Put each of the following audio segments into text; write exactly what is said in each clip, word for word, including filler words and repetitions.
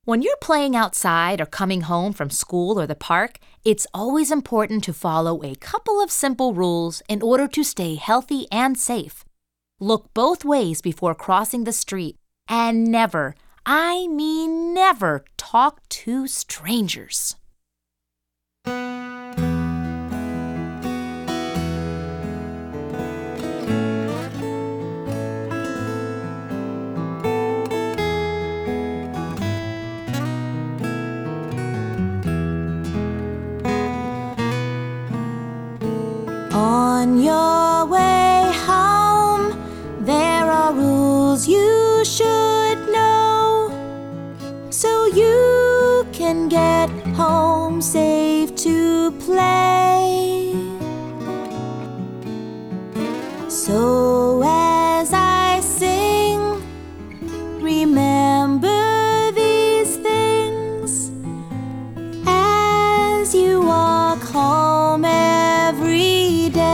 When you're playing outside or coming home from school or the park, it's always important to follow a couple of simple rules in order to stay healthy and safe. Look both ways before crossing the street and never, I mean never, talk to strangers. On your way home, there are rules you should know, so you can get home safe to play. So as I sing, remember these things as you walk home every day.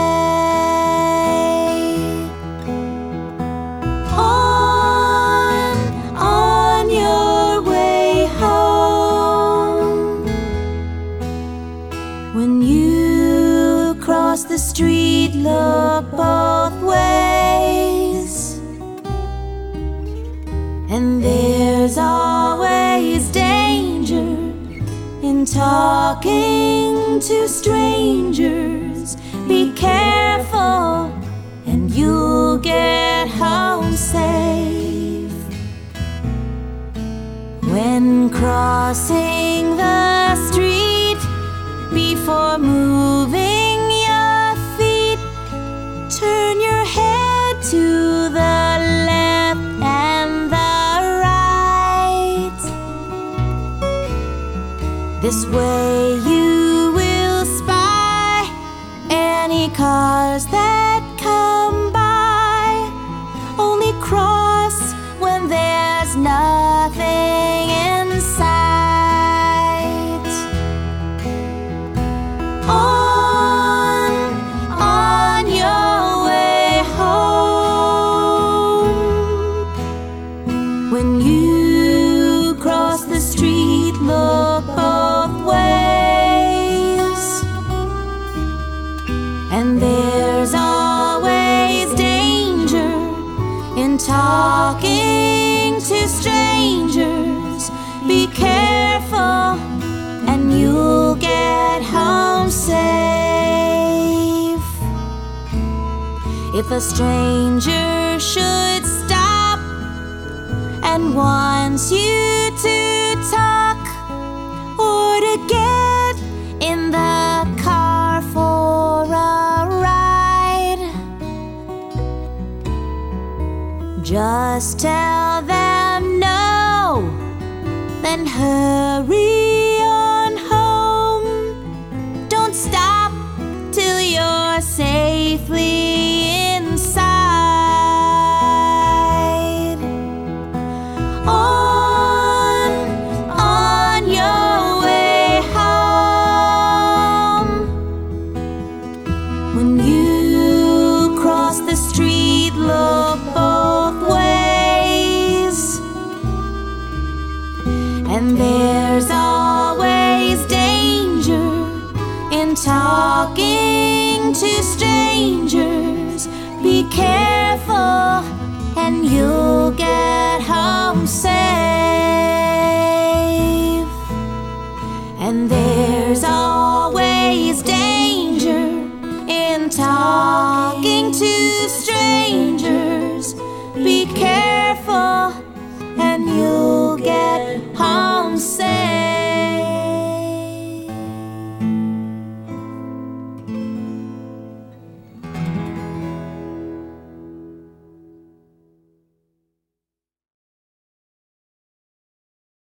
On, on your way home, when you cross the street, look both ways, and there's always danger in talking to strangers. Be careful and you'll get home safe. When crossing the street, before moving your feet, turn your head to the left and the right. This way you will spy any cars that come by. It cross when there's nothing in sight. On, on your way home, when you cross the street, look both ways, and there's always danger in talking to strangers. Be careful and you'll get home safe. If a stranger should stop and wants you to talk or to get in the car for a ride, just tell them no, then hurry on home. Don't stop till you're safely inside. On, on your way home, when you cross the street, look both ways, and there's always danger in talking to strangers. Be careful and you'll get home safe. And there's always danger in talking to strangers.